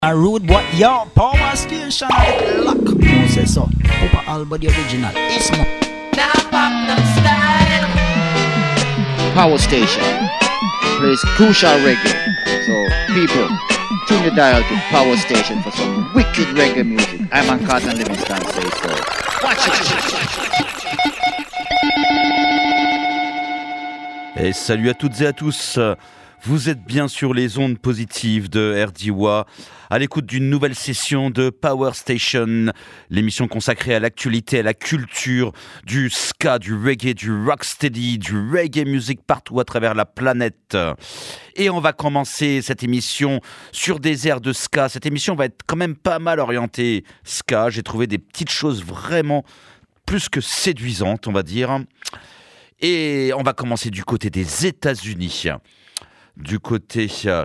A rude boy, yo, power station, lock. Who says so? Papa Alba, the original. Ismo. Now pop them style. Power station plays crucial reggae. So people, tune the dial to Power Station for some wicked reggae music. I'm on Carlton Livingston, say so. Watch it. Et salut à toutes et à tous. Vous êtes bien sur les ondes positives de RDWA, à l'écoute d'une nouvelle session de Power Station, l'émission consacrée à l'actualité, à la culture du ska, du reggae, du rocksteady, du reggae music partout à travers la planète. Et on va commencer cette émission sur des airs de ska. Cette émission va être quand même pas mal orientée ska. J'ai trouvé des petites choses vraiment plus que séduisantes, on va dire. Et on va commencer du côté des États-Unis. Du côté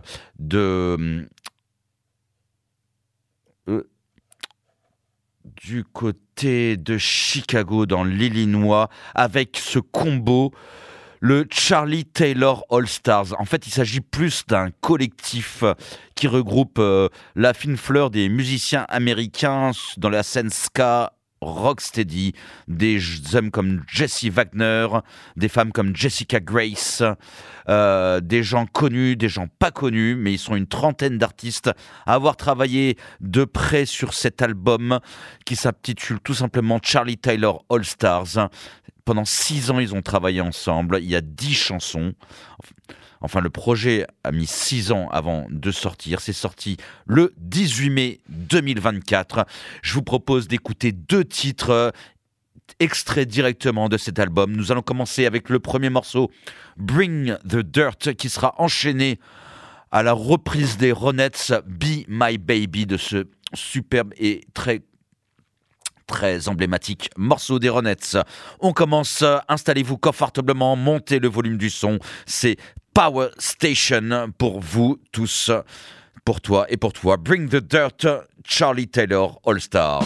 de Chicago, dans l'Illinois, avec ce combo, le Charlie Taylor All Stars. En fait, il s'agit plus d'un collectif qui regroupe la fine fleur des musiciens américains dans la scène ska, rocksteady, des hommes comme Jesse Wagner, des femmes comme Jessica Grace, des gens connus, des gens pas connus, mais ils sont une trentaine d'artistes à avoir travaillé de près sur cet album qui s'intitule tout simplement Charlie Taylor All Stars. Pendant 6 ans, ils ont travaillé ensemble. Il y a 10 chansons. Enfin, le projet a mis 6 ans avant de sortir. C'est sorti le 18 mai 2024. Je vous propose d'écouter 2 titres extraits directement de cet album. Nous allons commencer avec le premier morceau, Bring the Dirt, qui sera enchaîné à la reprise des Ronettes, Be My Baby, de ce superbe et très emblématique morceau des Ronettes. On commence, installez-vous confortablement, montez le volume du son. C'est Power Station pour vous tous, pour toi et pour toi. Bring the Dirt, Charlie Taylor All Stars.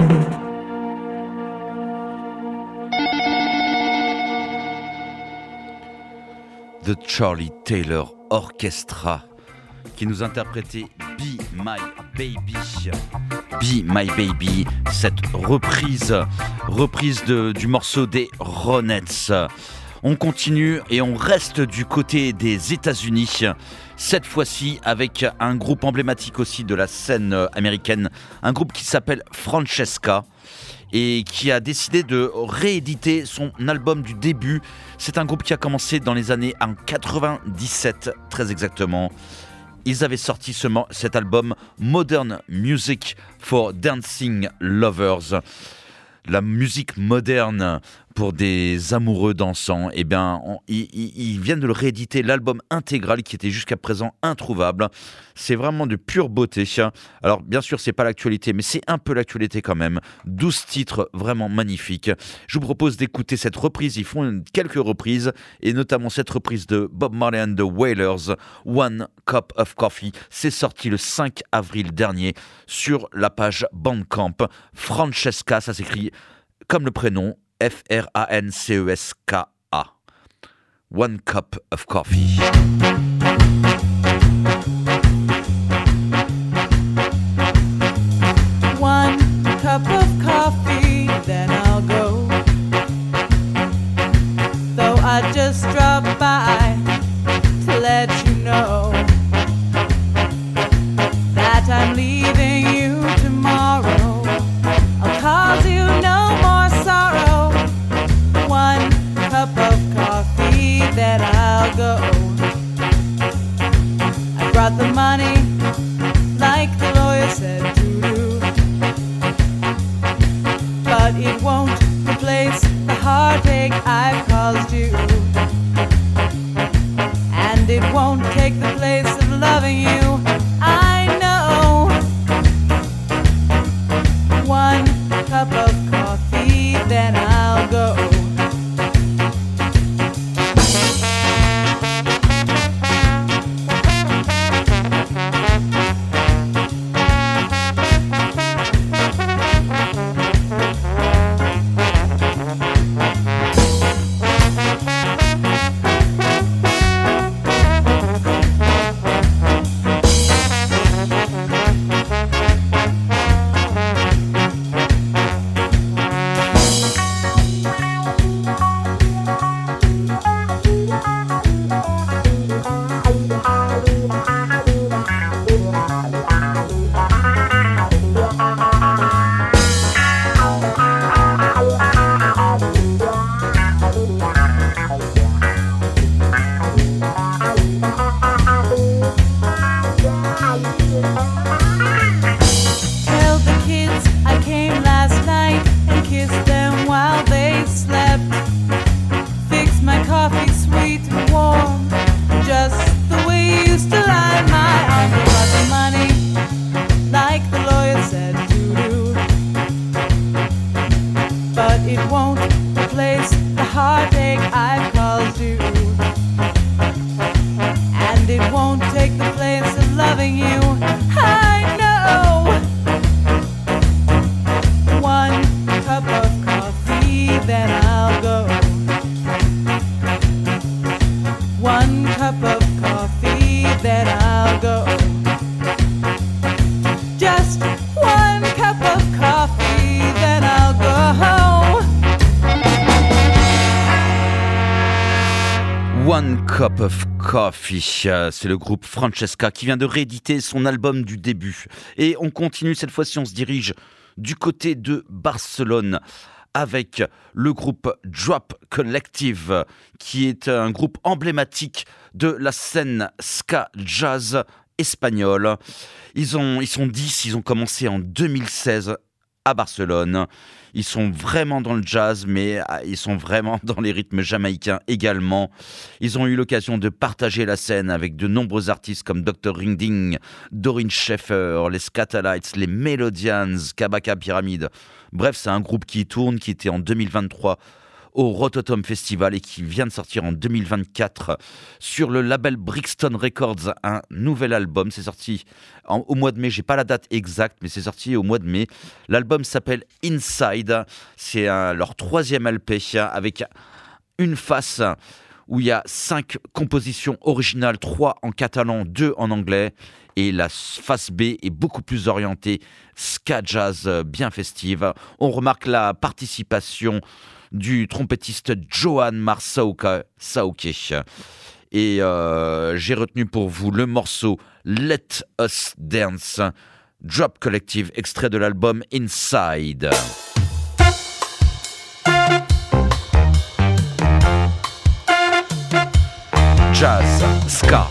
The Charlie Taylor Orchestra qui nous interprétait Be My Baby. Be My Baby, cette reprise du morceau des Ronettes. On continue et on reste du côté des États-Unis, cette fois-ci avec un groupe emblématique aussi de la scène américaine, un groupe qui s'appelle Francesca et qui a décidé de rééditer son album du début. C'est un groupe qui a commencé dans les années 97, très exactement. Ils avaient sorti cet album Modern Music for Dancing Lovers. La musique moderne pour des amoureux dansants, eh bien, ils viennent de le rééditer, l'album intégral qui était jusqu'à présent introuvable. C'est vraiment de pure beauté. Alors, bien sûr, c'est pas l'actualité, mais c'est un peu l'actualité quand même. 12 titres vraiment magnifiques. Je vous propose d'écouter cette reprise. Ils font quelques reprises, et notamment cette reprise de Bob Marley and the Wailers, One Cup of Coffee. C'est sorti le 5 avril dernier sur la page Bandcamp. Francesca, ça s'écrit comme le prénom, Francesca. One Cup of Coffee. One cup of coffee, then I'll go. Though I just dropped by to let you know that I'm leaving you tomorrow. I'll cause you no more sorrow. One cup of coffee, then I'll go. I brought the money like the lawyer said to do, but it won't replace the heartache I've caused you, and it won't take the place of loving you. I know. One cup of coffee, then I'll go. One Cup of Coffee, c'est le groupe Francesca qui vient de rééditer son album du début. Et on continue, cette fois-ci on se dirige du côté de Barcelone avec le groupe Drop Collective, qui est un groupe emblématique de la scène ska jazz espagnole. Ils sont 10, ils ont commencé en 2016 à Barcelone. Ils sont vraiment dans le jazz, mais ils sont vraiment dans les rythmes jamaïcains également. Ils ont eu l'occasion de partager la scène avec de nombreux artistes comme Dr. Ringding, Doreen Schaeffer, les Scatalites, les Melodians, Kabaka Pyramid. Bref, c'est un groupe qui tourne, qui était en 2023 au Rototom Festival et qui vient de sortir en 2024 sur le label Brixton Records, un nouvel album. C'est sorti au mois de mai, j'ai pas la date exacte, mais c'est sorti au mois de mai. L'album s'appelle Inside, c'est leur 3e LP avec une face où il y a 5 compositions originales, 3 en catalan, 2 en anglais. Et la face B est beaucoup plus orientée ska jazz bien festive. On remarque la participation du trompettiste Johan Marsauke. Et j'ai retenu pour vous le morceau Let Us Dance, Drop Collective, extrait de l'album Inside. Jazz, ska.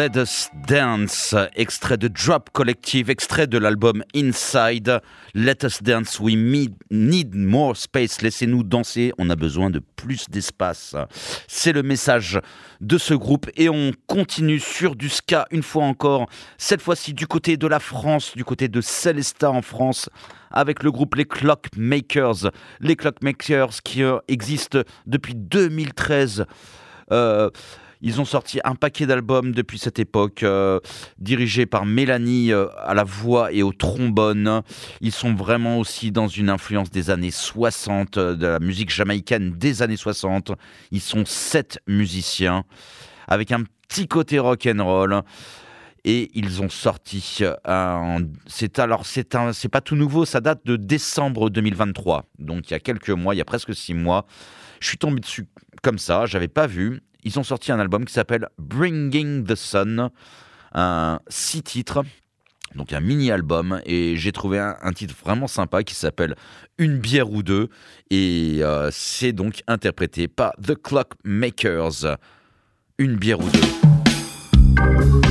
Let Us Dance, extrait de Drop Collective, extrait de l'album Inside. Let Us Dance, we need more space. Laissez-nous danser, on a besoin de plus d'espace. C'est le message de ce groupe et on continue sur du ska une fois encore, cette fois-ci du côté de la France, du côté de Célestat en France, avec le groupe les Clockmakers. Les Clockmakers qui existent depuis 2013. Ils ont sorti un paquet d'albums depuis cette époque, dirigés par Mélanie à la voix et au trombone. Ils sont vraiment aussi dans une influence des années 60, de la musique jamaïcaine des années 60. Ils sont 7 musiciens, avec un petit côté rock'n'roll. Et ils ont sorti c'est pas tout nouveau, ça date de décembre 2023. Donc il y a quelques mois, il y a presque 6 mois. Je suis tombé dessus comme ça, j'avais pas vu. Ils ont sorti un album qui s'appelle Bringing the Sun, 6 titres, donc un mini-album, et j'ai trouvé un titre vraiment sympa qui s'appelle Une bière ou deux, et c'est donc interprété par The Clockmakers. Une bière ou deux.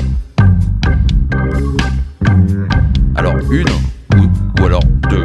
Alors une ou alors deux.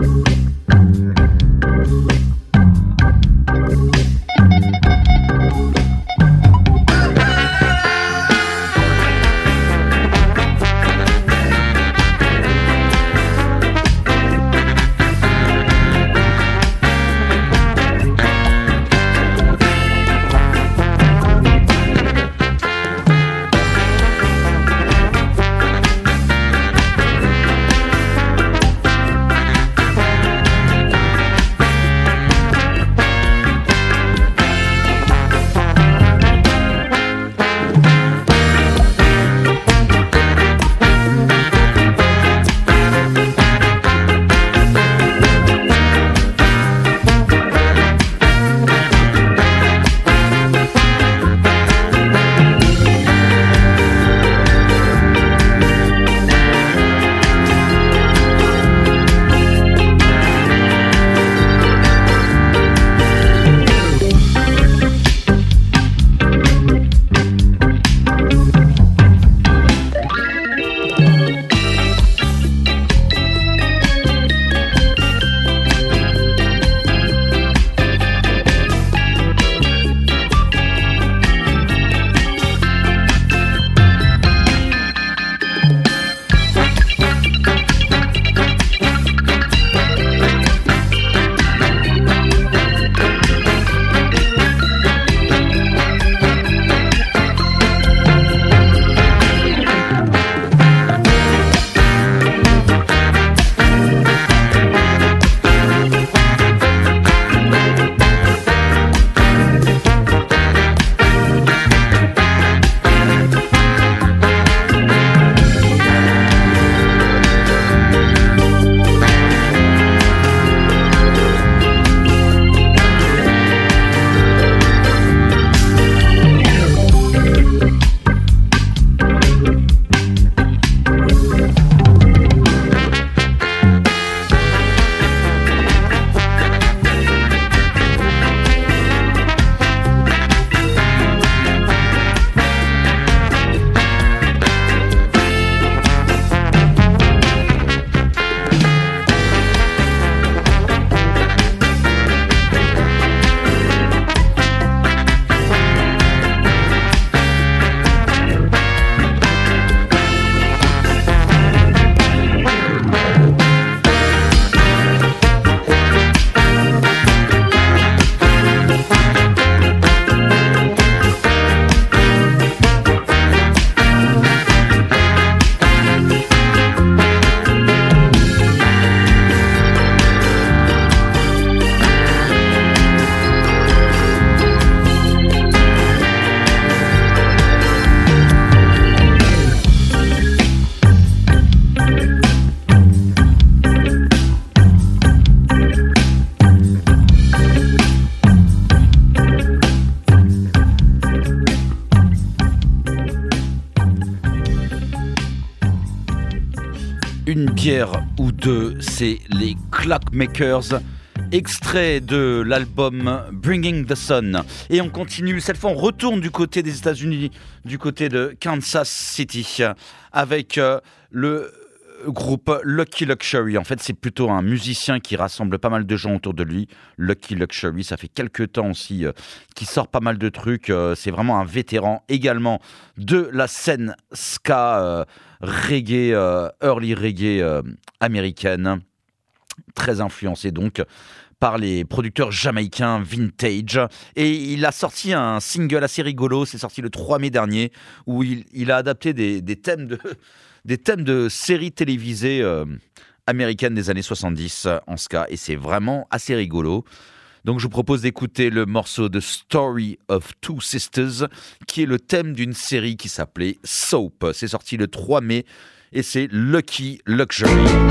Une bière ou deux, c'est les Clockmakers. Extrait de l'album Bringing the Sun. Et on continue, cette fois on retourne du côté des États-Unis, du côté de Kansas City, avec le groupe Lucky Luxury. En fait, c'est plutôt un musicien qui rassemble pas mal de gens autour de lui. Lucky Luxury, ça fait quelques temps aussi qu'il sort pas mal de trucs. C'est vraiment un vétéran également de la scène ska, reggae, early reggae américaine. Très influencé donc par les producteurs jamaïcains Vintage. Et il a sorti un single assez rigolo, c'est sorti le 3 mai dernier, où il a adapté des thèmes de séries télévisées américaines des années 70 en ska, et c'est vraiment assez rigolo. Donc je vous propose d'écouter le morceau de Story of Two Sisters, qui est le thème d'une série qui s'appelait Soap. C'est sorti le 3 mai, et c'est Lucky Luxury.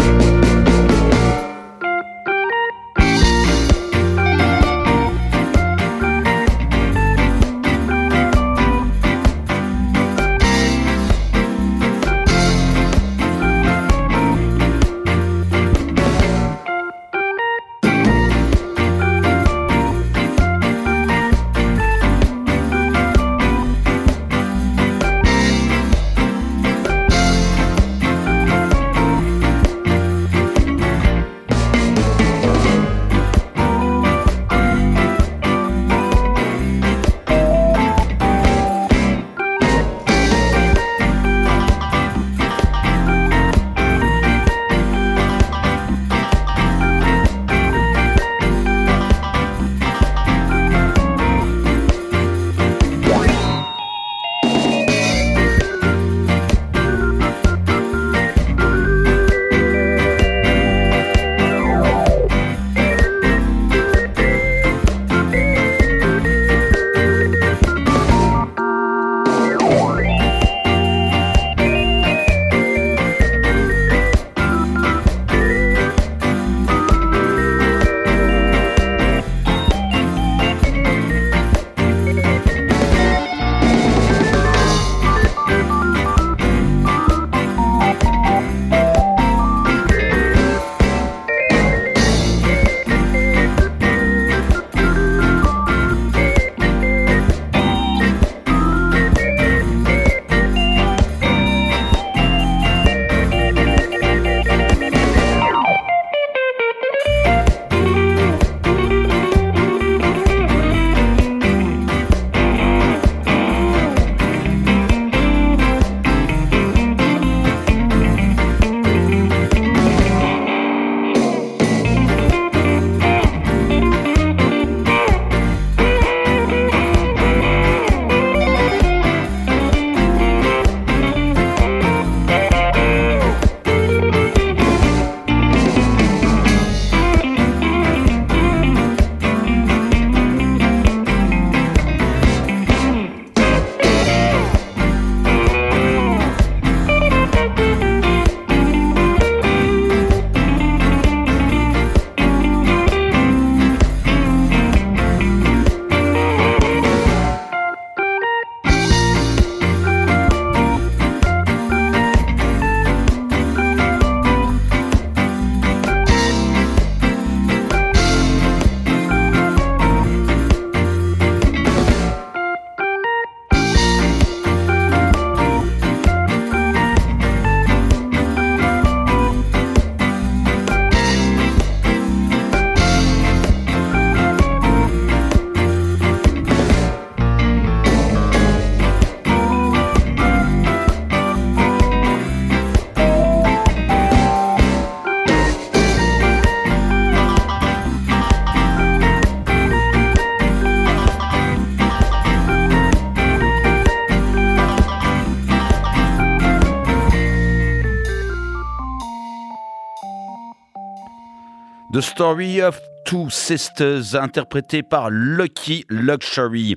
The Story of Two Sisters, interprété par Lucky Luxury.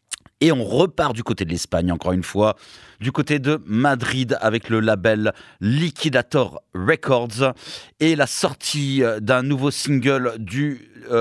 Et on repart du côté de l'Espagne, encore une fois, du côté de Madrid avec le label Liquidator Records et la sortie d'un nouveau single du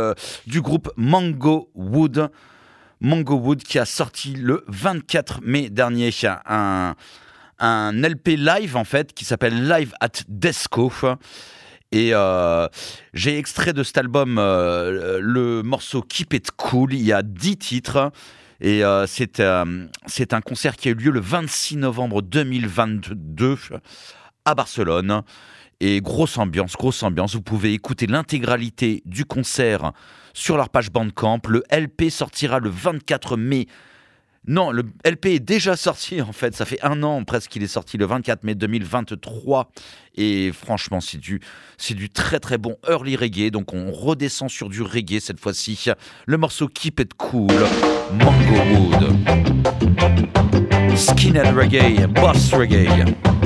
groupe Mango Wood. Mango Wood qui a sorti le 24 mai dernier un LP live en fait qui s'appelle Live at Desco. Et j'ai extrait de cet album le morceau Keep It Cool. Il y a 10 titres. Et c'est un concert qui a eu lieu le 26 novembre 2022 à Barcelone. Et grosse ambiance. Vous pouvez écouter l'intégralité du concert sur leur page Bandcamp. Le LP sortira le 24 mai. Non, le LP est déjà sorti en fait. Ça fait 1 an presque qu'il est sorti, le 24 mai 2023. Et franchement, c'est du très très bon early reggae. Donc on redescend sur du reggae cette fois-ci. Le morceau Keep It Cool, Mango Wood. Skinhead Reggae, Boss Reggae.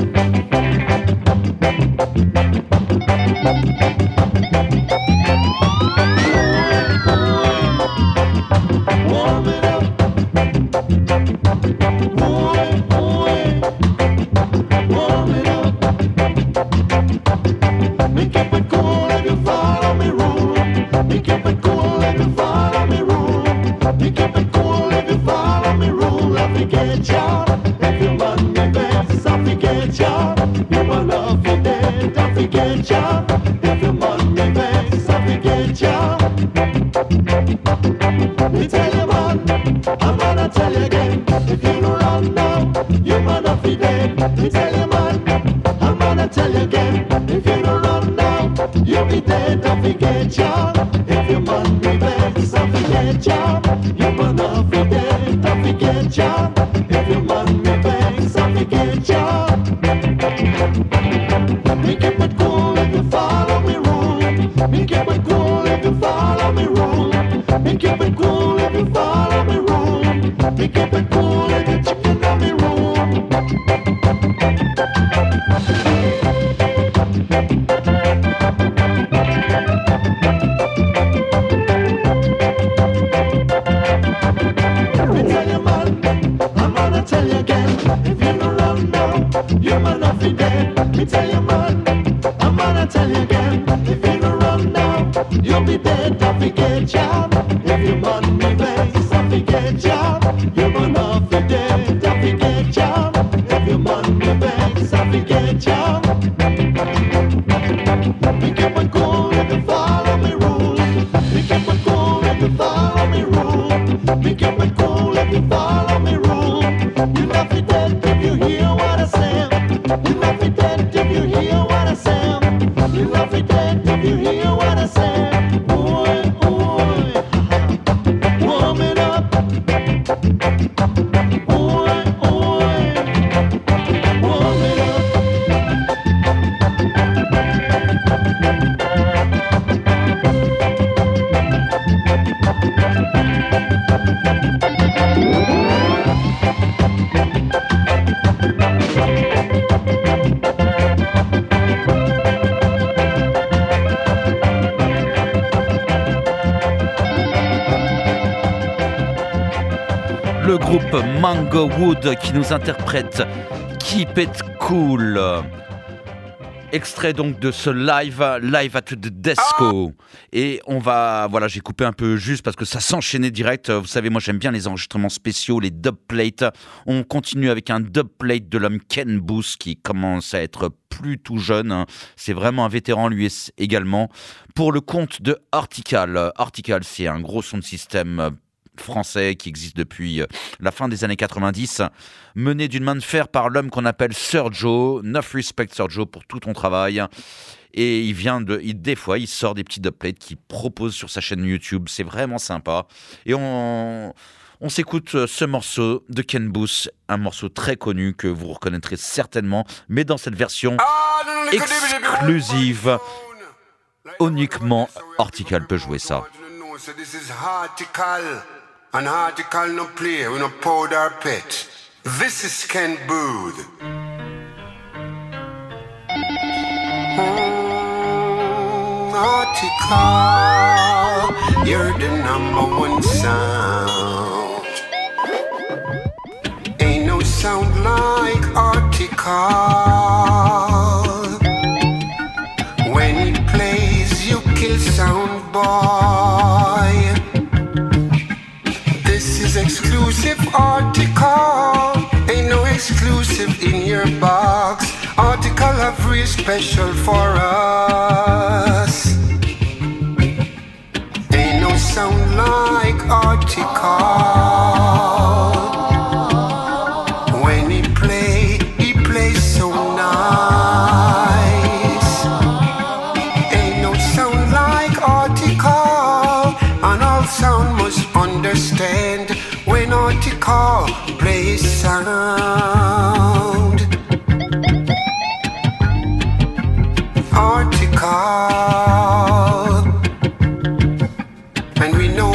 Le groupe Mango Wood qui nous interprète Keep It Cool. Extrait donc de ce live at the Desco. Et on va, voilà, j'ai coupé un peu juste parce que ça s'enchaînait direct. Vous savez, moi j'aime bien les enregistrements spéciaux, les dubplates. On continue avec un dubplate de l'homme Ken Booth qui commence à être plus tout jeune. C'est vraiment un vétéran lui également. Pour le compte de Artical. Artical, c'est un gros son de système français qui existe depuis la fin des années 90, mené d'une main de fer par l'homme qu'on appelle Sir Joe. Enough respect Sir Joe pour tout ton travail. Et des fois il sort des petits dubplates qu'il propose sur sa chaîne YouTube. C'est vraiment sympa. Et on s'écoute ce morceau de Ken Booth, un morceau très connu que vous reconnaîtrez certainement, mais dans cette version exclusive, uniquement Artical peut jouer ça. And Article no play, we no powder pet. This is Ken Booth. Article, you're the #1 sound. Ain't no sound like Article. When it plays, you kill sound boy. Exclusive Article, ain't no exclusive in your box. Article have real special for us. Ain't no sound like Article. When he plays so nice. Ain't no sound like Article, and all sound must understand when Article plays sound. Article, and we know,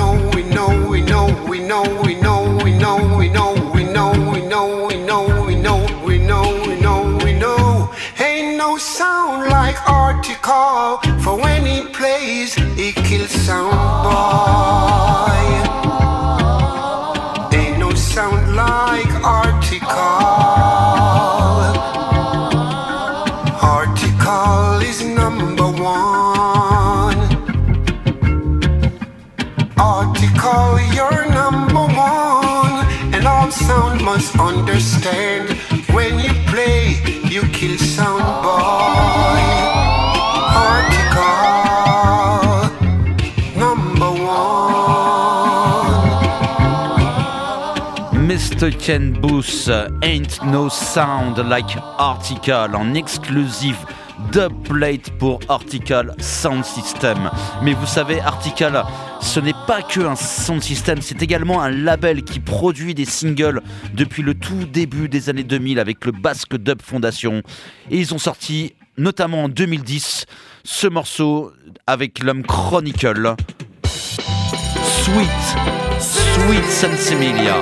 ain't no sound like Article, for when he plays, he kills sound boy. Ain't no sound like Article. Article is number one. Article, you're number one. And all sound must understand, when you play, you kill sound boy. Article, number one. Mr. Ken Booth, Ain't No Sound Like Article, en exclusif dubplate pour Article Sound System. Mais vous savez, Article, ce n'est pas que un sound system, c'est également un label qui produit des singles depuis le tout début des années 2000 avec le Basque Dub Foundation. Et ils ont sorti, notamment en 2010, ce morceau avec l'homme Chronicle. Sweet Sensimilia.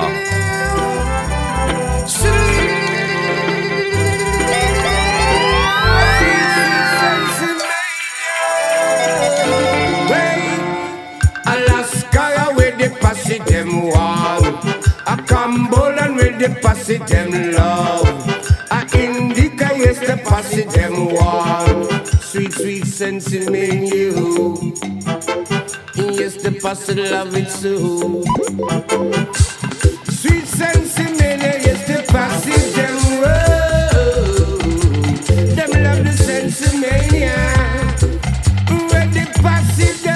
Pass it them wall, a Cambolan with the pass it them love, a Indica yes the pass it them wall, sweet sense in you, yes the pass it love it so, sweet sense in yes the pass it them wall, them love the sense in when the pass it them.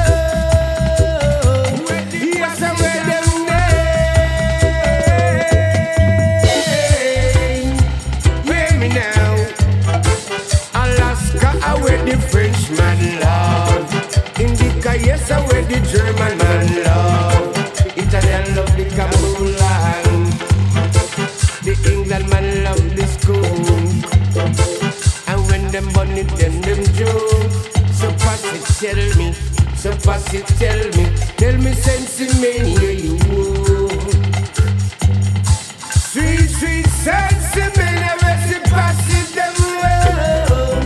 Yes, I wear the German man love. Italian love the Camulan. The England man love the school. And when them bunny them joke. So pass it, tell me sense in me, you. Sweet sense in me, never see pass it them well.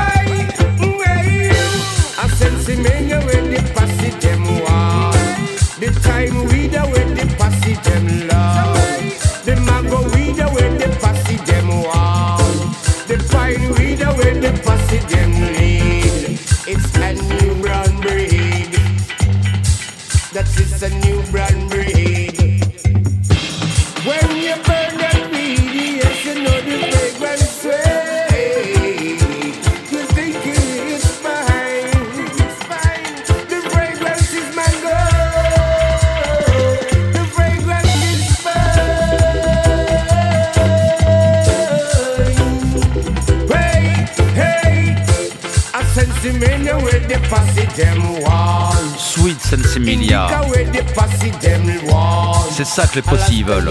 I sense in me, when they pass it them wall. The time we da when they pass it them love. The mango we da when they pass it them wall. The pine we da when they pass it them lead. It's a new brown breed. That is a new brown breed. When you burn that weed, yes you know the fragrance way. You think it's fine. The fragrance is mango. The fragrance is fine. Hey, I sense him in the way they pass it them wall. Sweet Sensimilia. C'est ça que les possy veulent.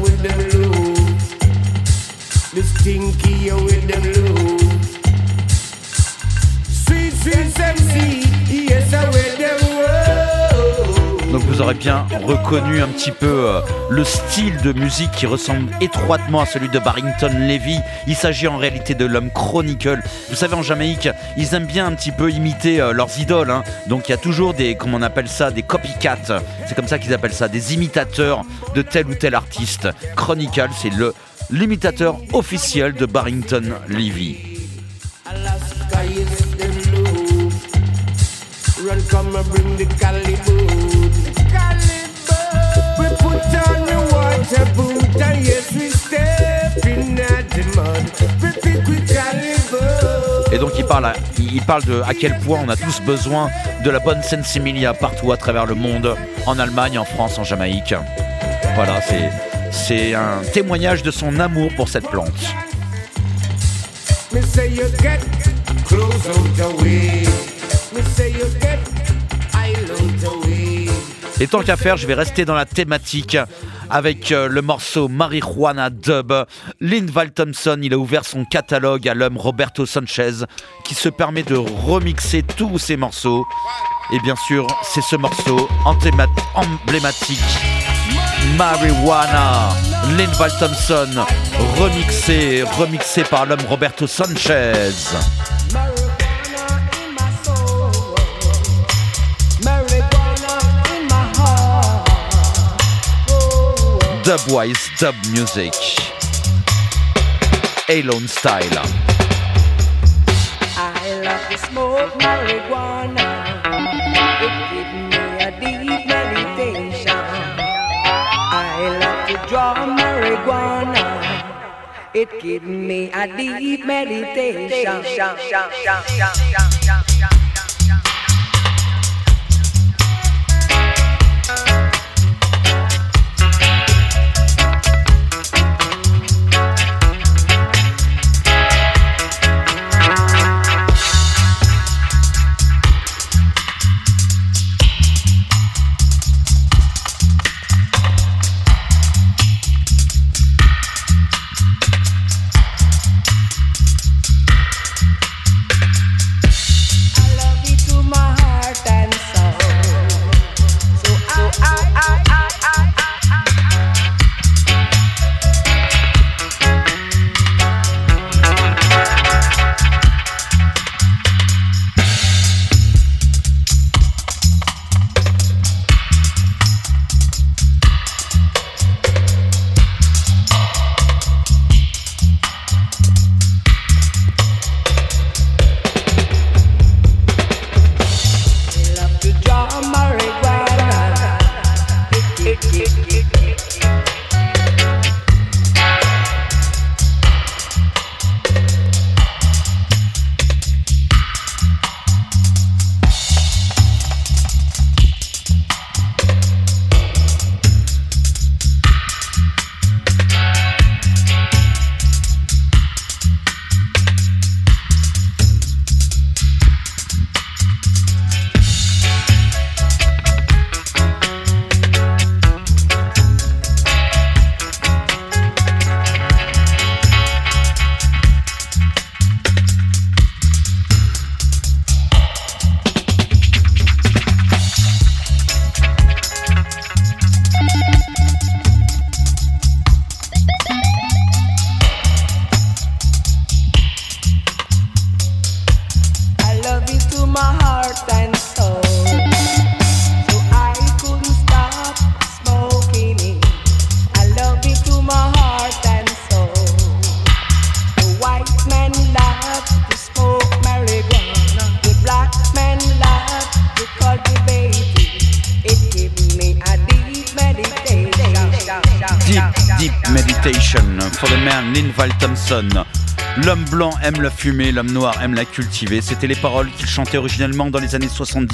Donc vous aurez bien reconnu un petit peu le style de musique qui ressemble étroitement à celui de Barrington Levy. Il s'agit en réalité de l'homme Chronicle. Vous savez, en Jamaïque, ils aiment bien un petit peu imiter leurs idoles, hein. Donc il y a toujours des, comment on appelle ça, des copycats. C'est comme ça qu'ils appellent ça, des imitateurs de tel ou tel artiste. Chronicle, c'est l'imitateur officiel de Barrington Levy. Run, come and bring the Calibu. We put on the water boot and yes, we step in at the mud. We pick il parle de à quel point on a tous besoin de la bonne sensimilia partout à travers le monde, en Allemagne, en France, en Jamaïque. Voilà, c'est un témoignage de son amour pour cette plante. Me say you get close out the way. Me say you get island out the way. Et tant qu'à faire, je vais rester dans la thématique avec le morceau Marijuana Dub. Linval Thompson, il a ouvert son catalogue à l'homme Roberto Sanchez qui se permet de remixer tous ses morceaux. Et bien sûr, c'est ce morceau emblématique, Marijuana, Linval Thompson, remixé par l'homme Roberto Sanchez. Dubwise Dub Music, Alone Style. I love to smoke marijuana. It gives me a deep meditation. I love to draw marijuana. It gives me a deep meditation. For the man Linval Thompson. L'homme blanc aime la fumer, l'homme noir aime la cultiver. C'était les paroles qu'il chantait originellement dans les années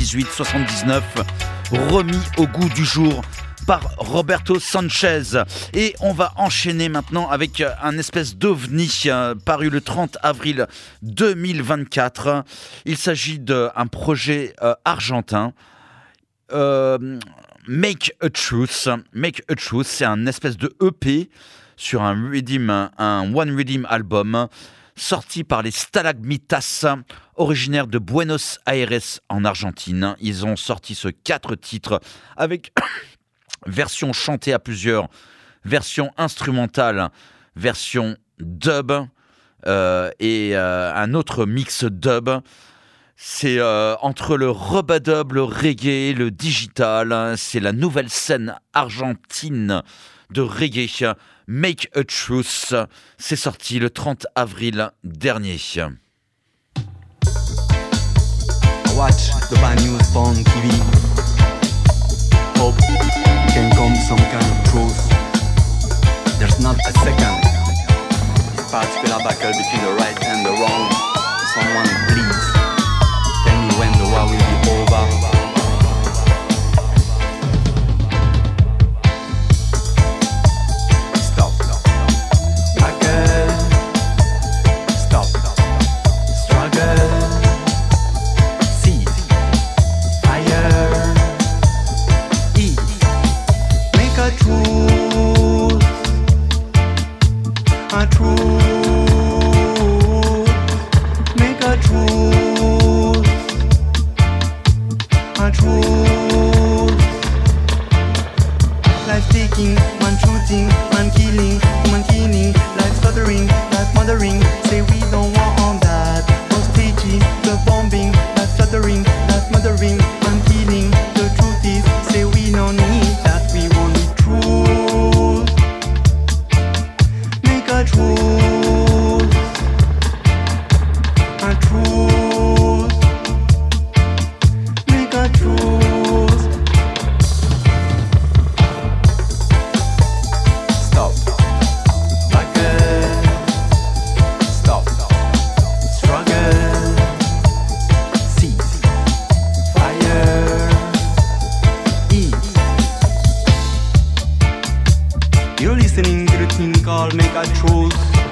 78-79, remis au goût du jour par Roberto Sanchez. Et on va enchaîner maintenant avec un espèce d'ovni paru le 30 avril 2024. Il s'agit d'un projet argentin. Make a Truth. Make a Truth, c'est un espèce de EP sur un One Rhythm album sorti par les Stalagmitas, originaires de Buenos Aires en Argentine. Ils ont sorti ce 4 titres avec version chantée à plusieurs, version instrumentale, version dub et un autre mix dub. C'est entre le rubadub, le reggae, le digital. C'est la nouvelle scène argentine de reggae. Make a Truth. C'est sorti le 30 avril dernier. Watch the bad news on TV. Hope can come some kind of truth. There's not a second. This particular battle between the right and the wrong Someone please tell me when the war will be over. Stop. Struggle. Stop. Struggle. Seed. Fire. Eat. Make a truth. A truth. Make a truth. A truth. Life taking, man shooting, man killing, woman killing, life stuttering, life murdering. Say we don't want that. Hostages, the bombing, life stuttering, life murdering, man killing. The truth is, say we don't need that. We want the truth. Make a truth. A truth. Make a truth. Stop. Buckle. Stop. Struggle. Cease. Fire. Eat. You're listening to the thing called Make a Truth.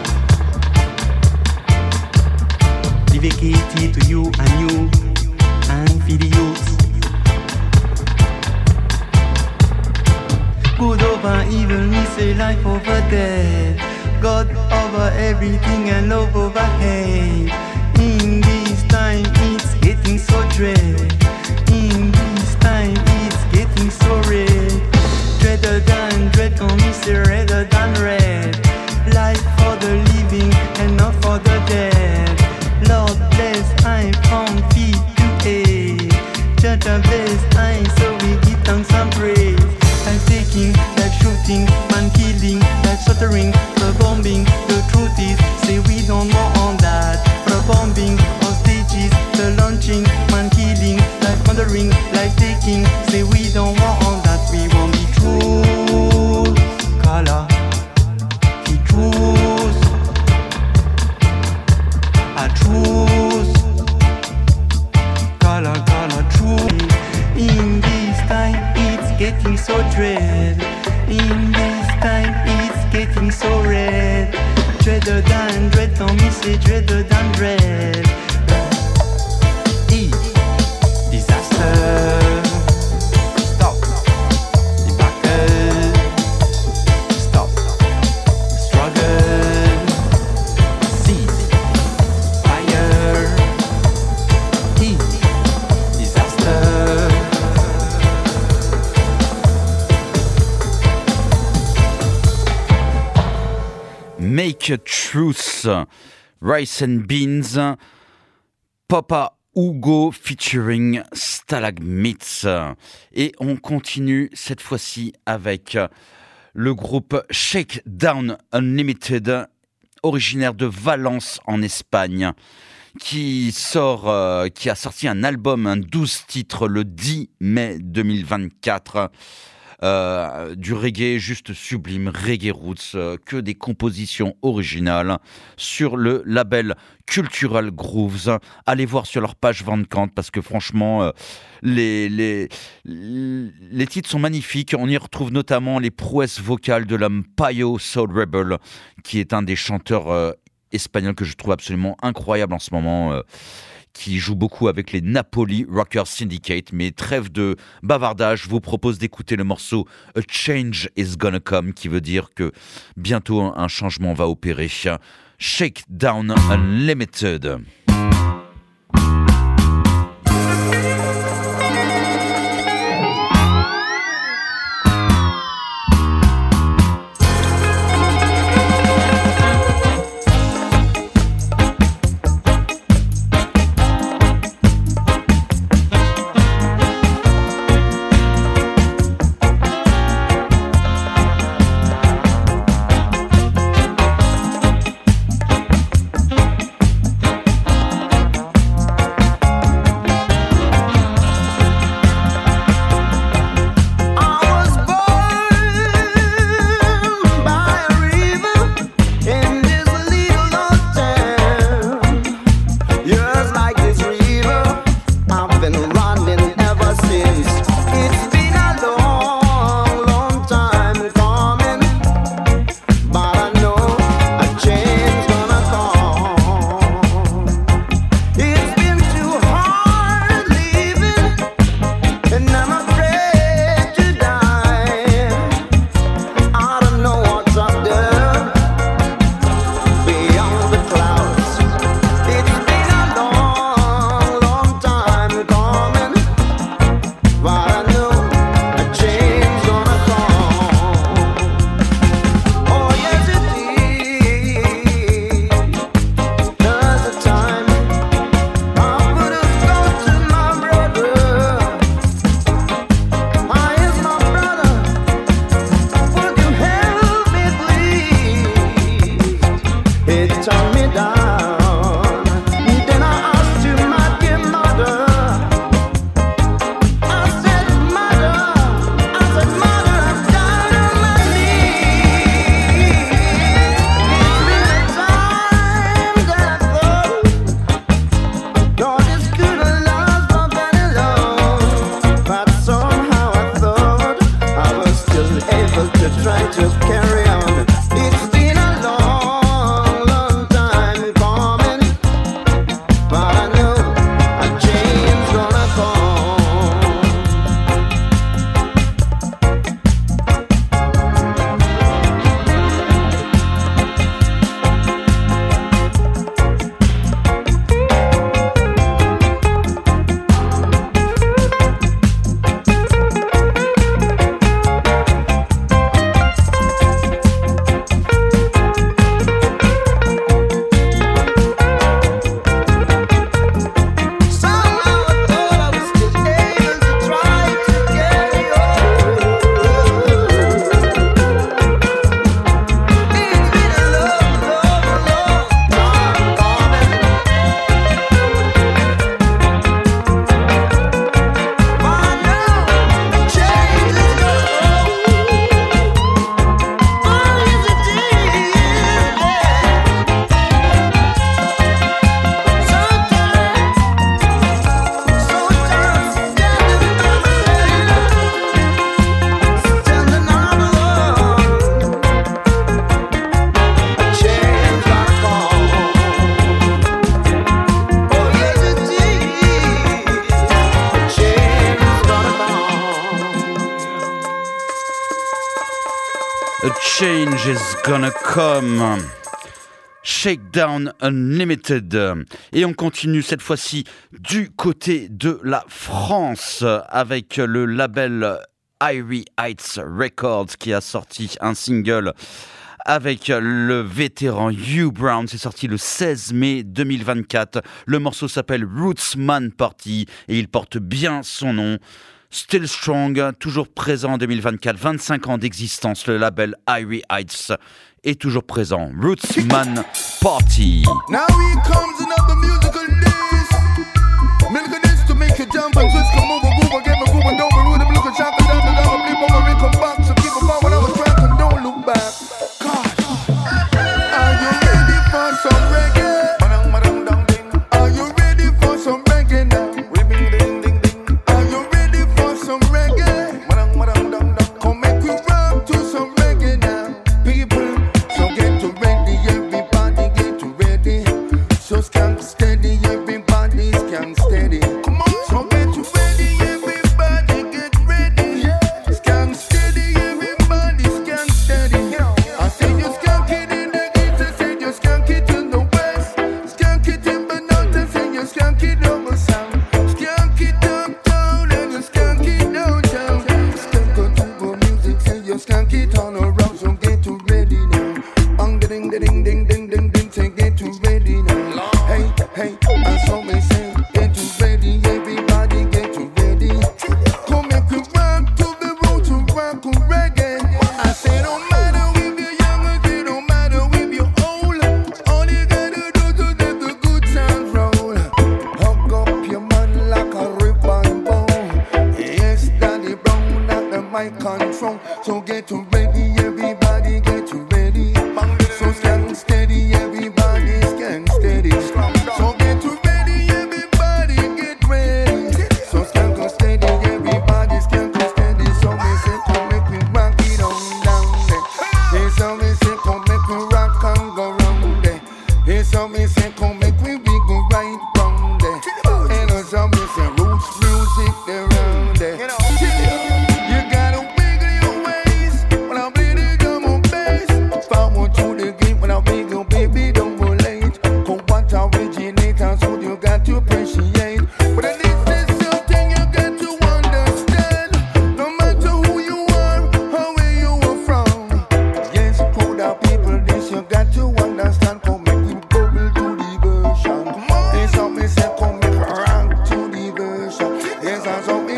Dedicated to you and for the youth. Good over evil, me say life over death. God over everything and love over hate. In this time it's getting so dread. In this time it's getting so red. Dreader than dread, come me say redder than red. Life for the living and not for the dead. Lord bless, I found feet to aid. Judge bless, I so we give thanks and praise. Life taking, life shooting, man killing, life stuttering, the bombing. The truth is, say we don't want that. The bombing, hostages, the launching, man killing, life murdering, life taking. Say we don't want that. We want the truth, color, the truth, a truth, color, truth. In this time it's getting so dread. In this time it's getting so red. Dreader than dread, don't me say dreader than dread. E. Disaster. Stop. Debacle. Stop. Struggle. Cease. Fire. E. Disaster. Make a Truth, Rice and Beans, Papa Hugo featuring Stalagmites. Et on continue cette fois-ci avec le groupe Shakedown Unlimited, originaire de Valence en Espagne, qui a sorti un album, un 12 titres le 10 mai 2024. Du reggae juste sublime, reggae roots, que des compositions originales sur le label Cultural Grooves. Allez voir sur leur page Bandcamp parce que franchement les titres sont magnifiques. On y retrouve notamment les prouesses vocales de l'homme Payo Soul Rebel, qui est un des chanteurs espagnols que je trouve absolument incroyable en ce moment, qui joue beaucoup avec les Napoli Rockers Syndicate. Mais trêve de bavardage, je vous propose d'écouter le morceau A Change Is Gonna Come, qui veut dire que bientôt un changement va opérer. Shakedown Unlimited. but I know a change gonna come. Oh yes it is. There's a time I put a thought to my brother. Why is my brother? Would you help me please? It turned me down. Then I asked you, my dear mother. I said, mother, I'm down on my knees. It's been a time that I thought God is good and loves my very long. But somehow I thought I was still able to try to carry on. It's been a long time coming, but I know a change gonna come. Somehow I thought I was still able to try to carry on. It's been a long, long, long time coming, but I know a change is gonna come. Oh yes it is, Sometimes standing by myself, standing on the wall, a change gonna come. Oh yes it is, a change gonna come. A change is gonna come. Shakedown Unlimited. Et on continue cette fois-ci du côté de la France avec le label Irie Heights Records qui a sorti un single avec le vétéran Hugh Brown. C'est sorti le 16 mai 2024. Le morceau s'appelle Rootsman Party et il porte bien son nom. Still Strong, toujours présent en 2024, 25 ans d'existence, le label Irie Heights est toujours présent. Rootsman Party. Now here comes another musical list. Milk this to make you jump and twist, come over, groove, get my groove and don't be rude. I'm looking sharp and down the line, flip over and come back. So keep a forward on the track and don't look back. God, are you ready for some reggae? Are you ready for some reggae now? Are you ready for some reggae? Come make we rock to some reggae now, people. So get to ready, everybody get to ready. So skank steady, everybody skank steady. Come on. So get to ready, everybody get ready. Skank steady, everybody skank steady. I say you skank it in the east, I say you skank it in the west. Skank it in the north, I say you skank it over south. Skank it uptown and you skank it downtown. Skank it to the music, say you skank it all around. So get to ready now. Ding ding ding ding ding ding, say get to ready now. Hey hey, and so me say get to ready, everybody get to ready. Come make we rock to the road to rock on reggae. I say no matter if you're young, I say no matter if you're old. All you gotta do to let the good sound roll. Hug up your man like a ribbon bow. Yes, Daddy Brown at the mic control. So get to ready, everybody get to ready. So skank steady, everybody skank steady. So get to ready, everybody get ready. So skank steady, everybody skank steady. So me say come make me rock it on down there. Hey, so me say come make me rock and go round there. Hey, so me say come make me go right round there. And so me say roots music there round there. You gotta wiggle your waist when I'm bleeding.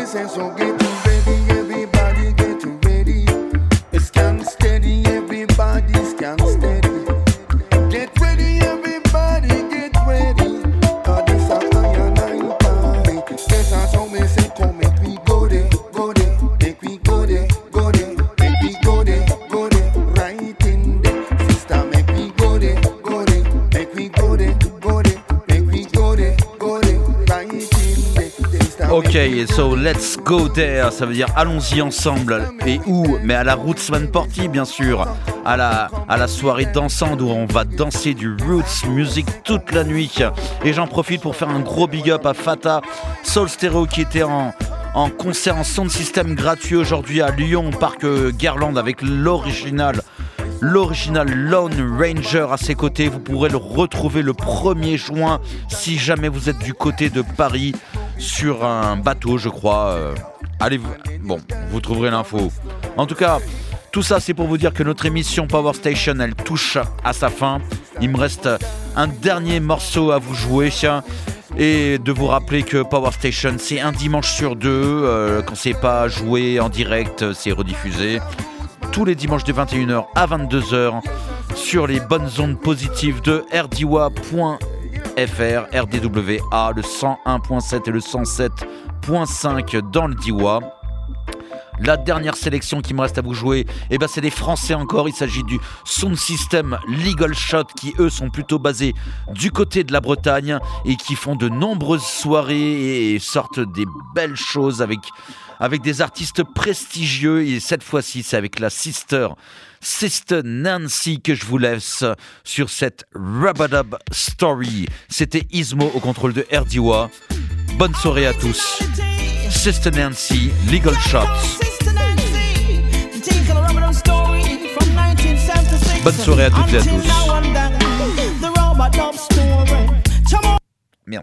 say so get ready, everybody get ready. Scan steady, everybody scan steady. Get ready, everybody get ready. Cause this a iron night party. Yes, I saw me say come make we go there, go there. Make we go there, go there. Make we go there, go there. Right in there, sister, make we go there, go there. Make we go there, go there. Make we go there, go there. Right in there, sister. Ok, so let's go there, ça veut dire allons-y ensemble. Et où? Mais à la Rootsman Party, bien sûr. À la soirée dansante où on va danser du Roots Music toute la nuit. Et j'en profite pour faire un gros big up à Fata Soul Stereo qui était en concert en sound system gratuit aujourd'hui à Lyon, au parc Guerlain avec l'original Lone Ranger à ses côtés. Vous pourrez le retrouver le 1er juin si jamais vous êtes du côté de Paris sur un bateau, je crois. Allez, vous trouverez l'info. En tout cas, tout ça c'est pour vous dire que notre émission Power Station elle touche à sa fin. Il me reste un dernier morceau à vous jouer et de vous rappeler que Power Station c'est un dimanche sur deux. Quand c'est pas joué en direct, c'est rediffusé tous les dimanches de 21h à 22h sur les bonnes ondes positives de rdiwa.fr, RDWA, le 101.7 et le 107.5 dans le Diwa. La dernière sélection qui me reste à vous jouer, c'est des Français encore. Il s'agit du Sound System Legal Shot qui eux sont plutôt basés du côté de la Bretagne et qui font de nombreuses soirées et sortent des belles choses avec des artistes prestigieux. Et cette fois-ci c'est avec la Sister Nancy que je vous laisse sur cette Rub-a-Dub Story. C'était Ismo au contrôle de RDWA. Bonne soirée à tous. Sister Nancy, Legal Shots. Bonne soirée à toutes et à tous. Merde.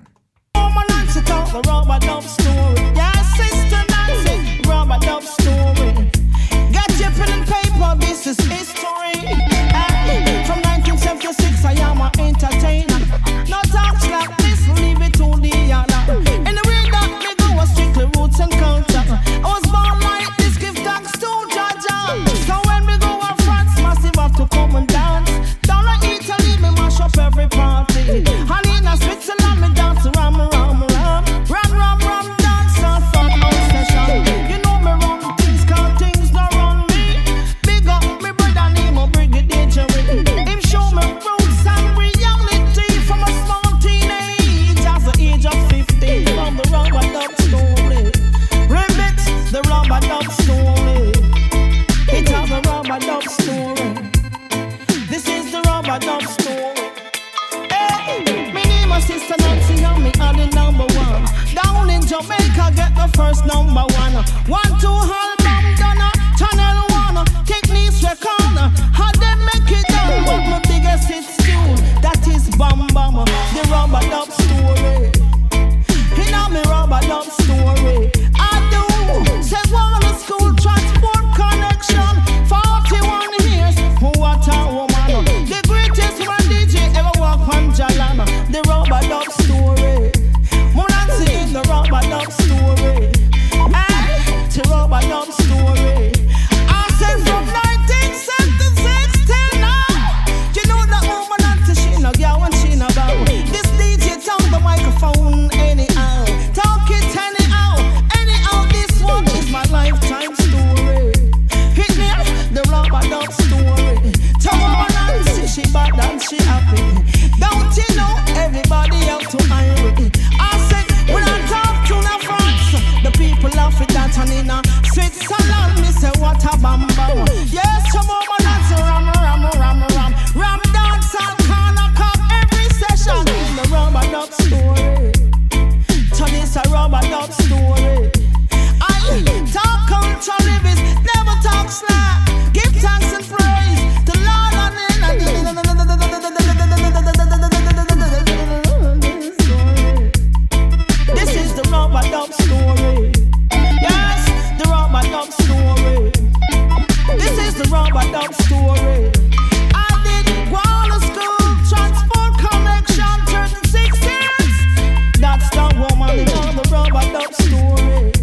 Get your pen and paper, this is history. From 1976, I am an entertainer. No talks like this, leave it to the other. In the way that me go, was strictly roots and culture. I was born like this, give thanks to Jaja. So when we go on France, massive have to come and dance. Down like Italy, me mash up every party. And in a Switzerland, me dance ram, ram, ram. Ram, ram, ram, dance on fun on session. You know me run things, cause things not run me. Big up me brother Nemo, Brigadier Jerry. Him show me roots and reality from a small teenage as the age of 15. From the Rub-a-Dub story, remix the Rub-a-Dub story. It has a Rub-a-Dub story. This is the Rub-a-Dub story. Hey, me name is Sister Nancy and me are the number one. Down in Jamaica get the first number one. 1, 2 album done, Channel 1, Kick Knees Recorder. How they make it down, but my biggest hit tune, that is Bam Bam, the Rub-a-Dub story. You know me Rub-a-Dub story. I do, say wanna school transport connection, 41 years, what a woman. The greatest man DJ ever walk on Jalana, the Rub-a-Dub story. Monansi in the Rub-a-Dub story. Hey, the Rub-a-Dub story. I said from 1976 till now. You know that woman Nancy, she no girl when she no bow. This DJ on the microphone anyhow. Talk it anyhow. Anyhow, this one is my lifetime story. Hit me the Rub-a-Dub story. Tell woman Nancy, she bad and she happy. Don't you know everybody else to irony? I said when I talk to the France, the people laugh at that and in a Switzerland, me say what a bam bam. Yes, your woman Nancy ram ram ram ram ram dance and corner cup every session in the Rub-a-Dub story. So this a Rub-a-Dub story. I talk culture living, never talk slack. Give thanks and praise to Lord and this is the Rub-a-Dub story. Yes, the Rub-a-Dub story. This is the Rub-a-Dub story. I did go to school, transport connection, 36 years. That's the woman in all the Rub-a-Dub story.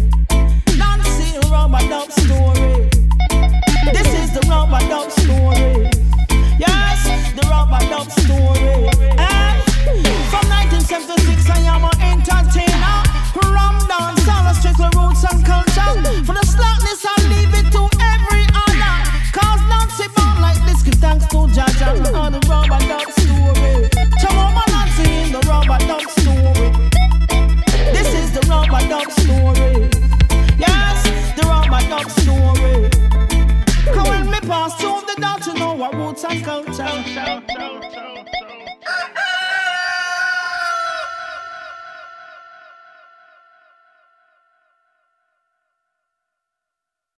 our roots and culture.